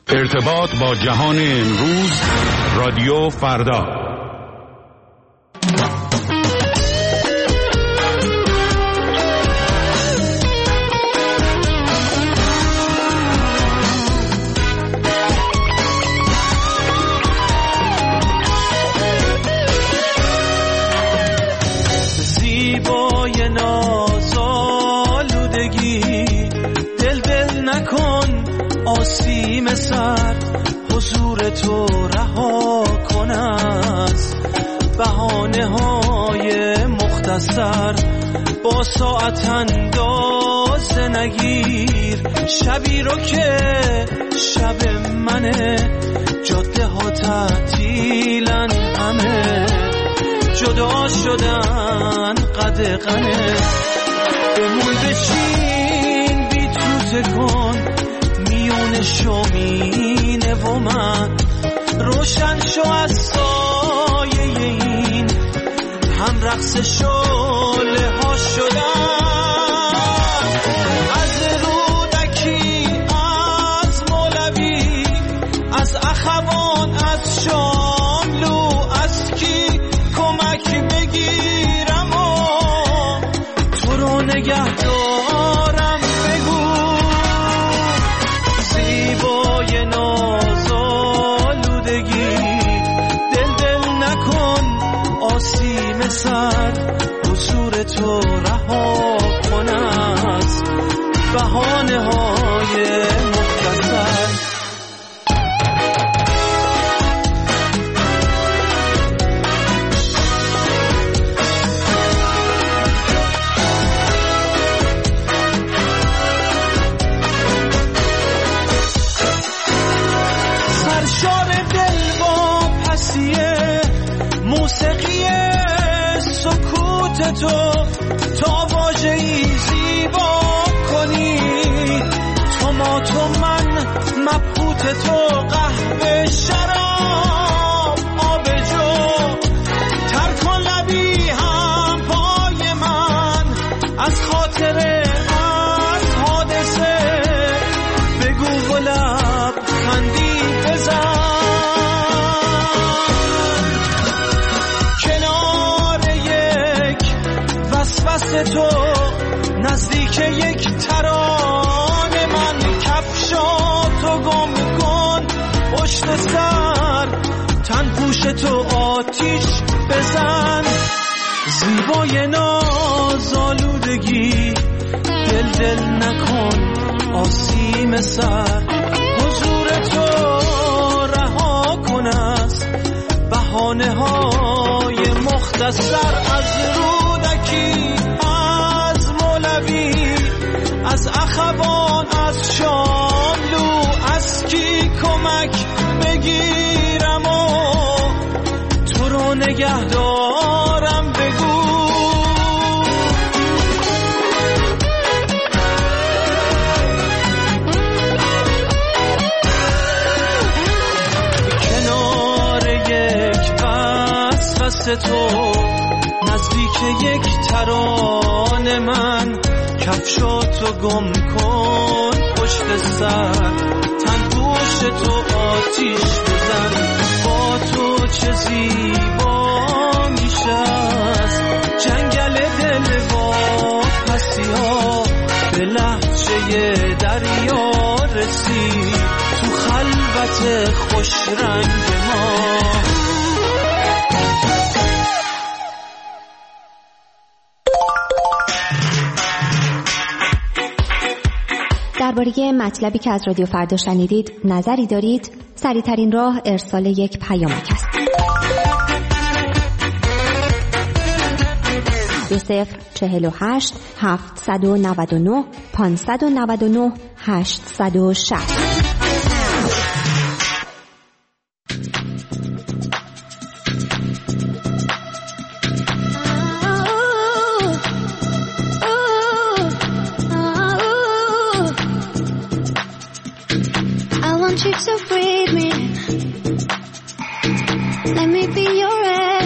ارتباط با جهان امروز، رادیو فردا. زیبای نازآلودگی، دل نکن آسیم سر، حضور تو رها کن از بهانه های مختصر. با ساعت اندازه نگیر شبی رو که شب منه، جاده ها تعطیلن همه، جدا شدن قدغنه. بمون بشین بی تو تکن میون شومینه و من، روشن شو از سایه این هم رقص شعله ها شدن. از رودکی، از مولوی، از اخوان، از شاملو، از کی کمک بگیرم و تو رو نگه دارم. بگو زیبای نازآلودگی، دل نکن آسیم سر، حضور تو رها کن از بهانه های مختصر. موسیقی سکوت تو تا واژه‌ای زیبا کنی، تو ما تو من، مبهوت تو، قهوه شراب آب جو. تر کن لبی هم پای من از خاطره، از حادثه، بگو و لب خندی بزن. تو نزدیک یک ترانه من، کفشاتو گم کن پشت سر، تن پوش تو آتیش بزن. زیبای نازآلودگی، دل نکن آسیم سر، حضور تو رها کن از بهانه های مختصر. از رودکی، از مولوی، از اخوان، از شاملو، از کی کمک بگیرم و تو رو نگه دارم. بگو کنار یک وسوسه تو، نزدیک یک ترانه من، کفشاتو گم کن پشت سر، تن پوش تو آتیش بزن. با تو چه زیبا میشه از جنگل دل و پسی ها، به لهجه دریا رسید تو خلوت خوش رنگ ما. درباره مطلبی که از رادیو فردا شنیدید نظری دارید؟ سریع‌ترین راه ارسال یک پیامک است. 2048 799 599 860. You to breathe me, let me be your air,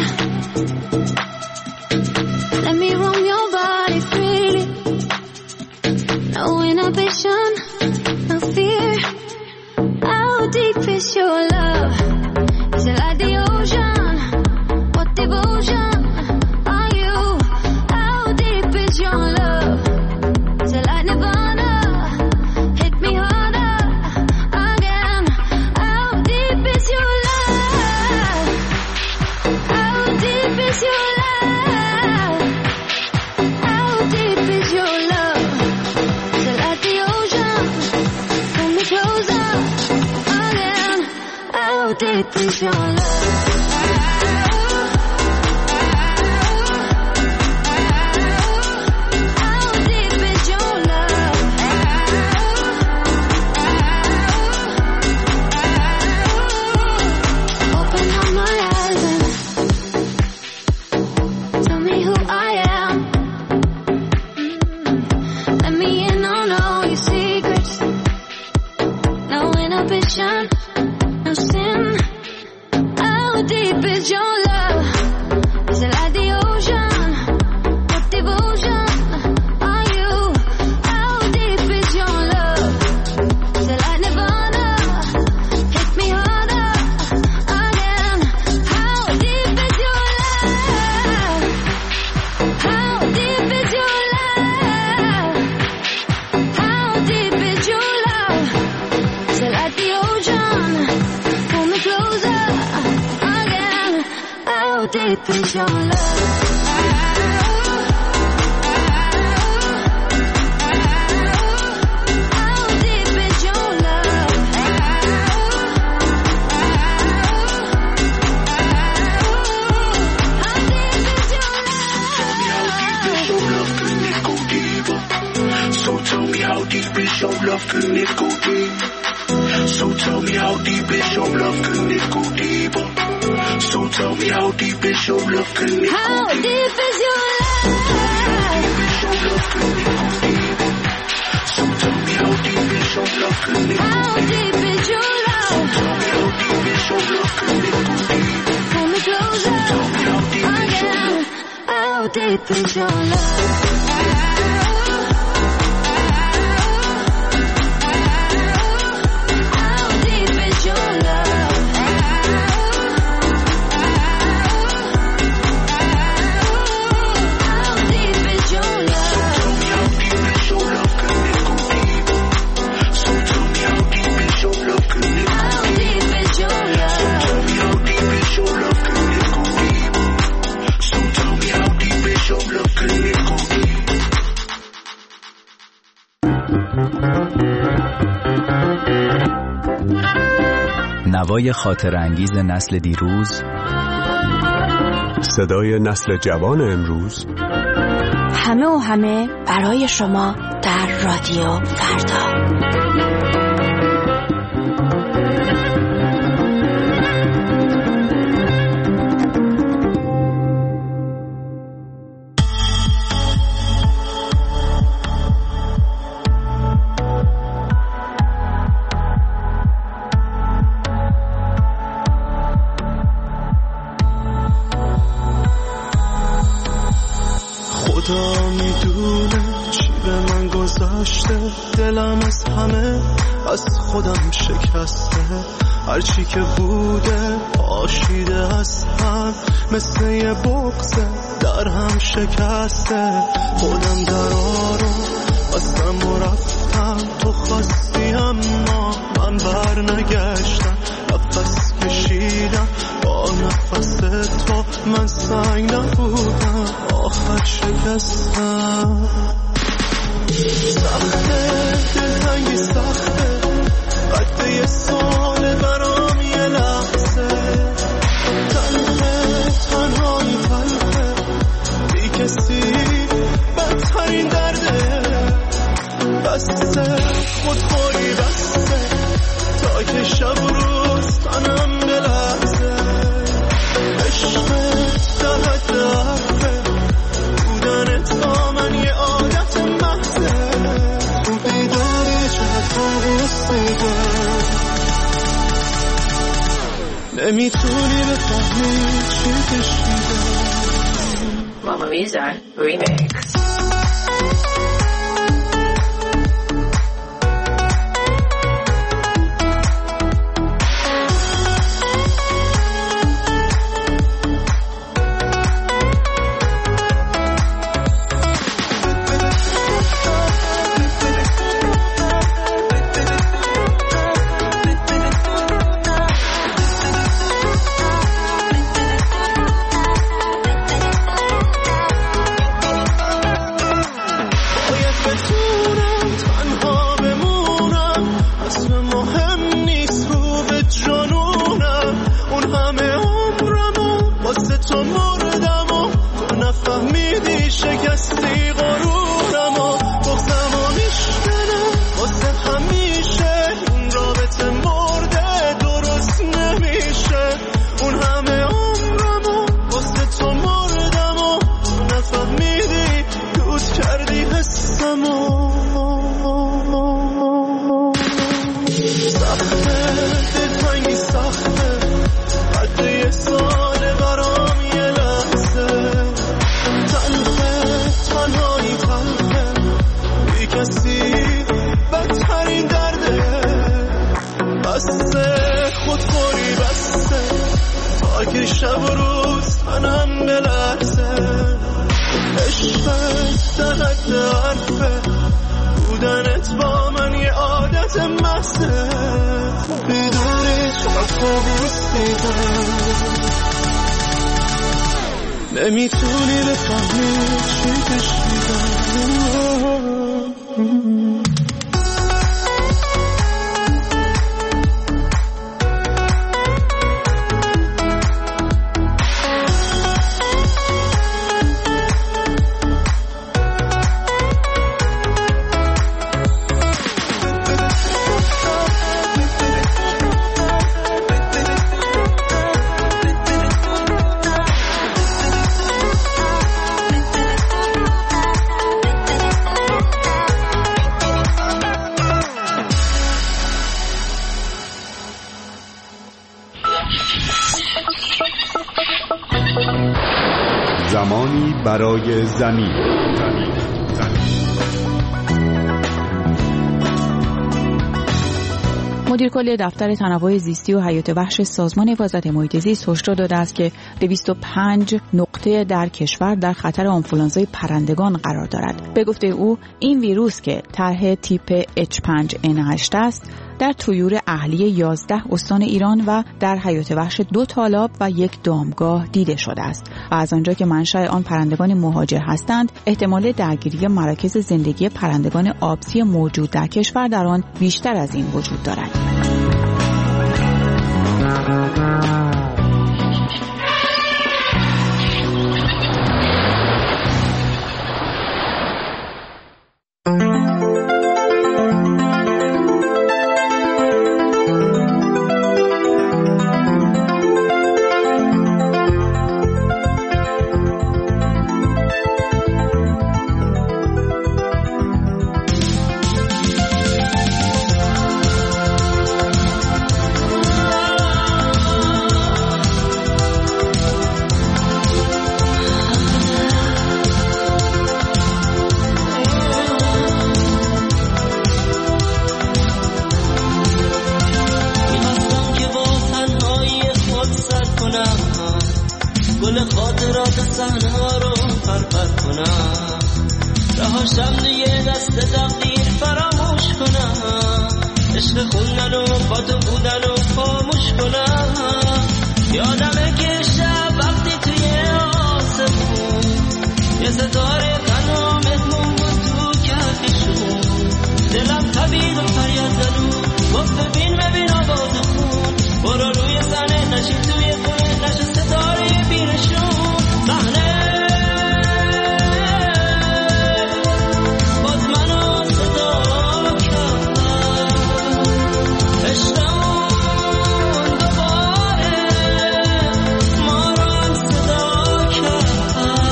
let me roam your body freely, no inhibition, no fear. How deep is your love? Is it like the ocean? What devotion are you? How deep is your love? Is it like Nirvana? Hit me harder again. How deep is your love? How deep is your love? How deep is your love? Is it like the ocean? Pull me closer again. How deep is your love? No sin. How deep is your love? Is it like the ocean? What devotion are you? How deep is your love? Is it like Nirvana? Hit me harder again. How deep is your love? How deep is your love? How deep is your love? Is it like the ocean? Pull me closer again. How deep is your love? How deep is your love? How deep is your love? Can it go deeper? So tell me how deep is your love? Can it go deeper? So tell me how deep is your love? Can it go deeper? So tell me how deep is your love? Can it go deeper? How deep is your love? So tell me how deep is your love? Can it go How deeper? deep is your love? Tell me how deep is your love? Can it go deeper? Pull me closer again. How deep is your love? How deep is your love? How deep is your love? Tell me how deep is your love? Can it go deeper? So tell me how deep is your love? Can it go How deep is your love? Tell me how deep is your love? Can it go deeper? So tell me how deep is your love? Can it go deeper? نوای خاطر انگیز نسل دیروز، صدای نسل جوان امروز، همه و همه برای شما در رادیو فردا. خدا میدونه چی به من گذشته، دلم از همه از خودم شکسته، هرچی که بوده پاشیده از هم، مثل یه بغضه در هم شکسته. خودم درا رو بستم و رفتم، تو خواستی اما من بر نگشتم، نفس کشیدم با نفس تو، من سنگ نبودم آخر شکستم. سخته دلتنگی سخته، قد یه سال برام یه لحظه، تنهایی تلخه، بی کسی بدترین درده، بسته خودخوری بسته، تا که شب و روز تنم بلحظه، عشقت در حد حرفه، بودن تا من یه عادت محضه، تو بیداری چقدر رسیده، نمیتونی بفهمی چی کشیده. Mama Lisa Remix. بسته تا که شب و روز تنم بلرزه. عشقت در حد حرفه، بودنت با من یه عادت محضه. بیداری چقدر خواب رسیدم، نمیتونی بفهمی چی کشیدم. زمانی برای زمین. مدیر کل دفتر تنوع زیستی و حیات وحش سازمان حفاظت محیط زیست هشدار داده است که 205 نقطه در کشور در خطر آنفولانزای پرندگان قرار دارد. به گفته او این ویروس که طرح تیپ H5N8 است در طیور اهلی 11 استان ایران و در حیات وحش 2 تالاب و 1 دامگاه دیده شده است و از آنجا که منشأ آن پرندگان مهاجر هستند احتمال درگیری مراکز زندگی پرندگان آبزی موجود در کشور در آن بیشتر از این وجود دارد. گل خاطرات صحنه‌ها رو پرپر کنم، رهاشم دیگه دست تقدیر فراموش کنم، عشق خوندن و با تو بودن و خاموش کنم. یادمه که شب وقتی توی آسمون یه ستاره تنها مهمون بود تو کفشون، دلم تبید و فریاد زدو گفت ببین آواز خون، برو روی زنه نشین توی خونه نشه ستاره بینشون. صحنه باز منو صدا کرد، عشقمون دوباره ما رو هم صدا کرد.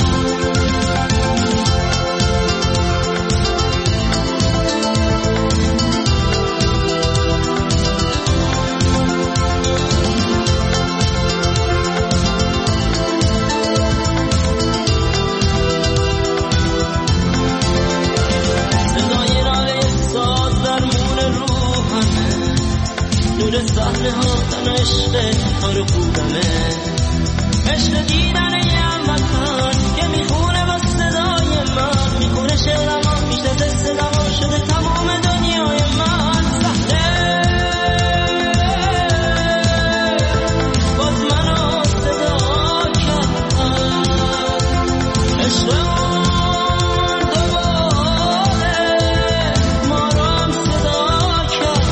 نور صحنه ها تن عشق کار خودمه، عشق دیدن یه هموطن که میخونه با صدای من، میخونه شعرم میشناسه صدامو شده تمام دنیای من. صحنه باز منو صدا کرد، عشقمون دوباره ما رو هم صدا کرد.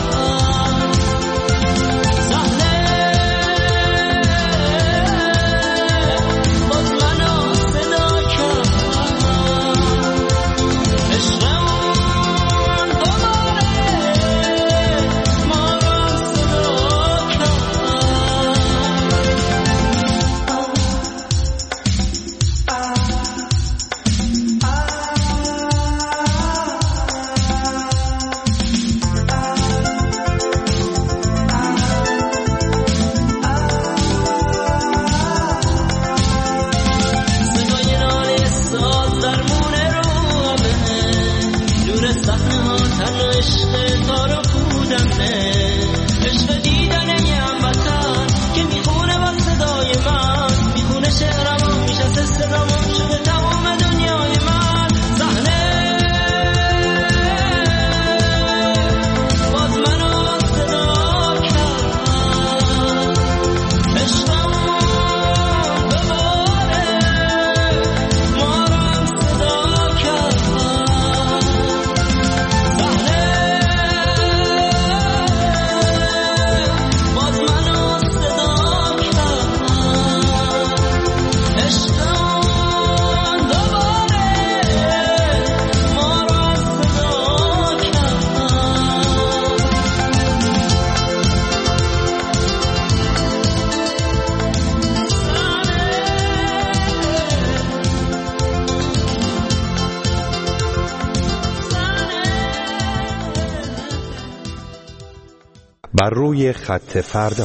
بر روی خط فردا.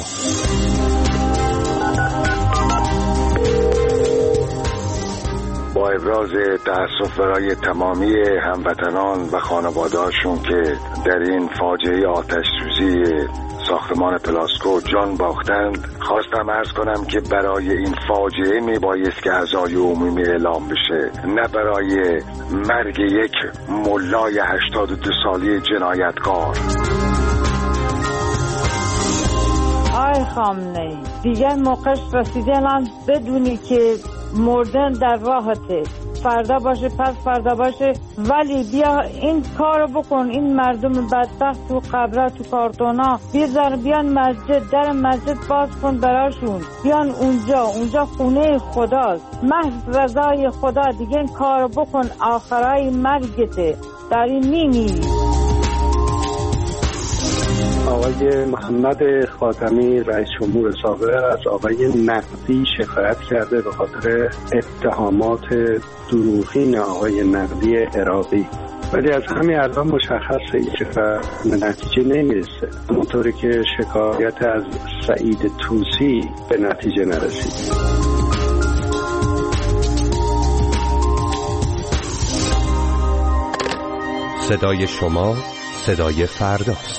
با ابراز تأسف برای تمامی هموطنان و خانواده‌هاشون که در این فاجعه آتش سوزی ساختمان پلاسکو جان باختند، خواستم عرض کنم که برای این فاجعه میبایست که عزای عمومی اعلام بشه، نه برای مرگ یک ملای 82 ساله جنایتکار. آی خامنه‌ای، دیگه موقعش رسیده الان بدونی که مردن در راحته، فردا باشه پس فردا باشه، ولی بیا این کارو بکن. این مردم بدبخت تو قبره تو کارتونا بیان مسجد، در مسجد باز کن براشون، بیان اونجا خونه خداست، محض رضای خدا. دیگه این کارو بکن، آخرای مرگته، در این میمیری. آقای محمد خاتمی رئیس جمهور سابق از آقای نقدی شکایت کرده به خاطر اتهامات دروغین آقای نقدی عراقی، ولی از همین الان مشخصه که به نتیجه نمیرسه، اونطوری که شکایت از سعید طوسی به نتیجه نرسید. صدای شما صدای فرداست.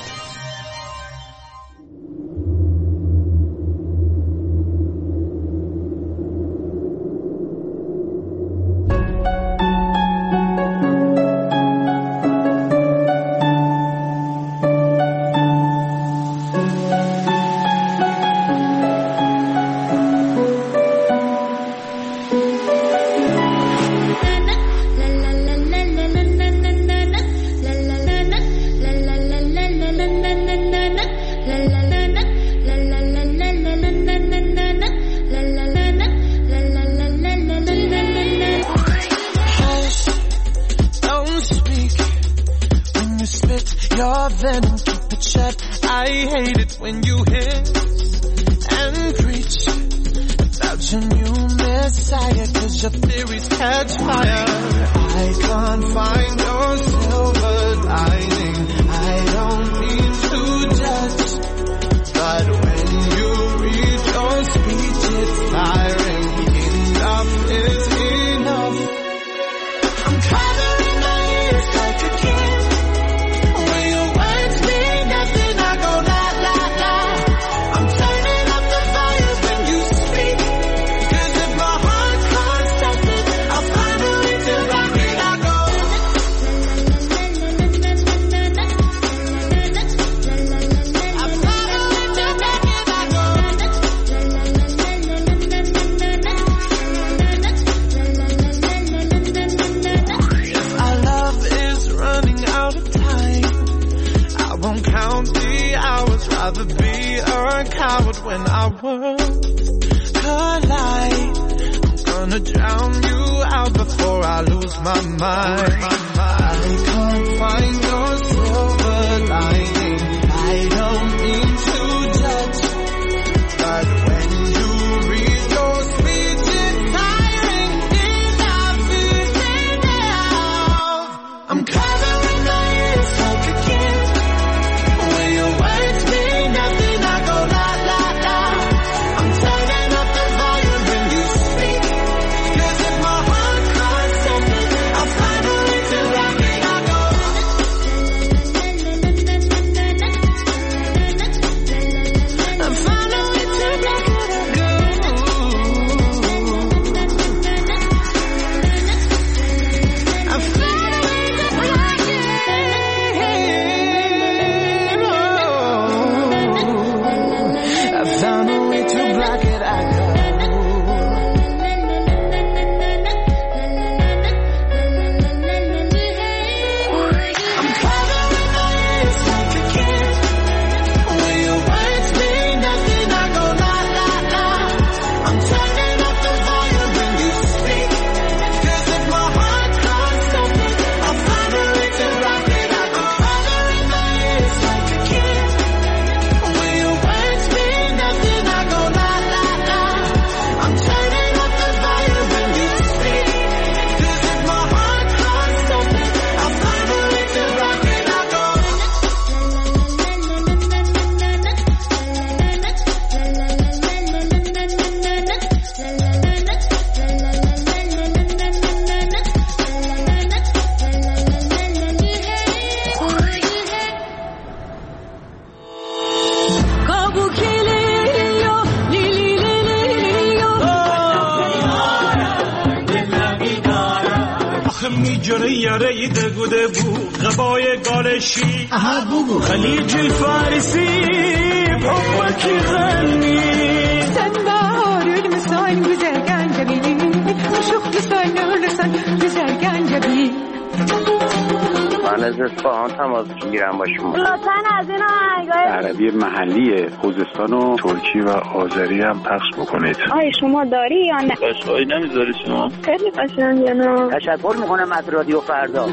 می جنه یاره دگوده بو غبای گالشی خلیج الفارسی بحبك غني سنبار المسان güzel جبيني وشوق لسان لسان güzel جبيني من از اصفهان تماس میگیرم با شما. لطفاً از این آهنگای عربی محلی خوزستان و ترکی و آذری هم پخش بکنید. آیا شما داری یا نه؟ قشنگی نمیذاری شما؟ خیلی قشنگه نه. تشکر میکنم از رادیو فردا.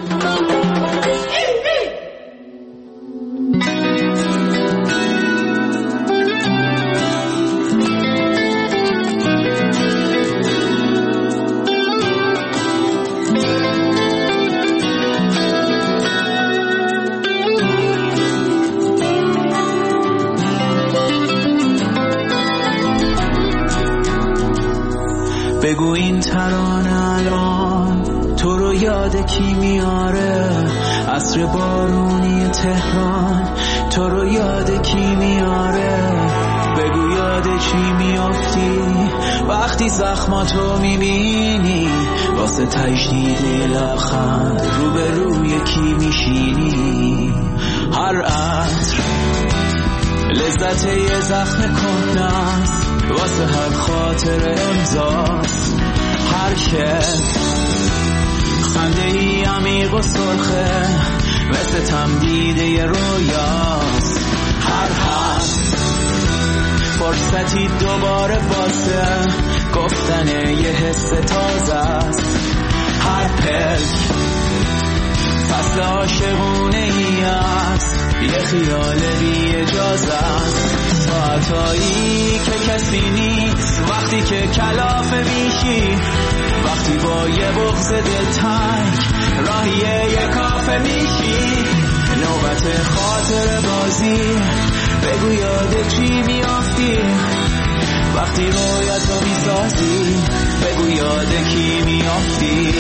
بگو این ترانه الان تو رو یاد کی میاره؟ عصر بارونی تهران تو رو یاد کی میاره؟ بگو یاد چی میافتی وقتی زخماتو میبینی؟ واسه تجدید لبخند روبروی کی میشینی؟ هر عطر لذت یه زخم کهنه‌ست واسه هر خاطر امضاست. هر شب خنده ای عمیق و سرخه مثل تمدید یه رویاست. هر حرف فرصتی دوباره واسه گفتن یه حس تازه است. هر پلک فصل عاشقونه ای است یه خیال بی اجازه است. ساعتایی که کسی نیست وقتی که کلافه میشی، وقتی با یه بغض دلتنگ راهی یه کافه میشی. نوبت خاطر بازی بگو یاد چی میافتی وقتی رویتو میسازی؟ بگو یاد کی میافتی؟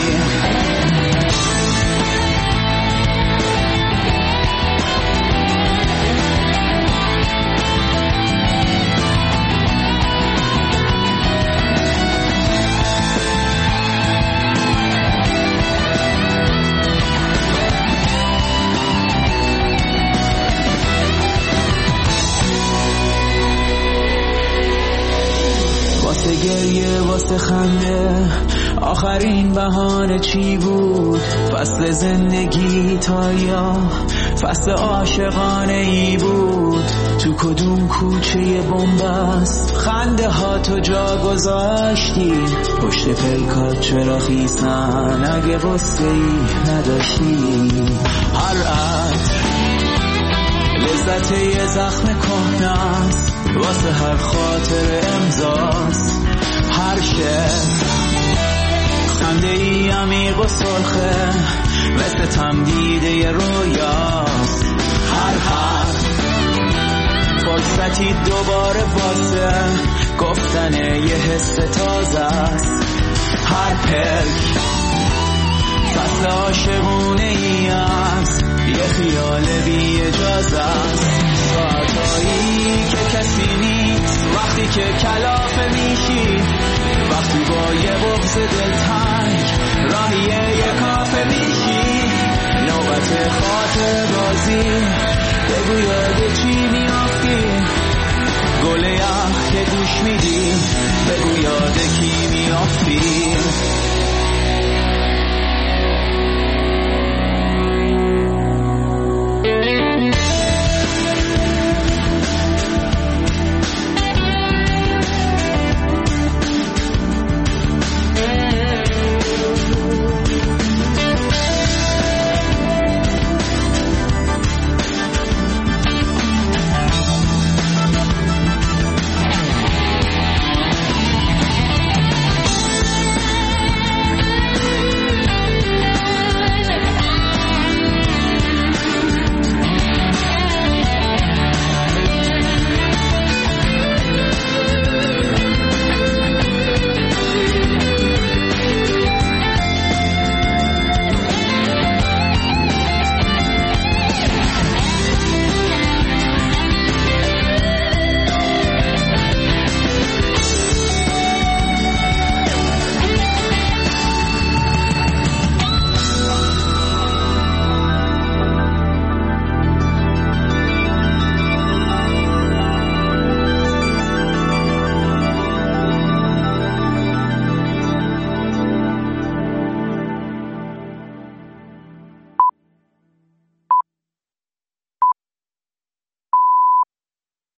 واسه گریه واسه خنده آخرین بهانه چی بود؟ فصل زندگی تا یا فصل عاشقانه ای بود؟ تو کدوم کوچه بنبست خنده ها تو جا گذاشتی؟ پشت پلکات چرا خیسن اگه غصه ای نداشتی؟ هر عطر لذت یه زخم کهنه‌ست واسه هر خاطر امضاست. هر شب خنده ای عمیق و سرخه مثل تمدید یه رویاست. هر حرف فرصتی دوباره واسه گفتن یه حس تازه است. هر پلک فصل عاشقونه ای است یه خیال بی اجازه است. ساعتایی که کسی نیست وقتی که کلام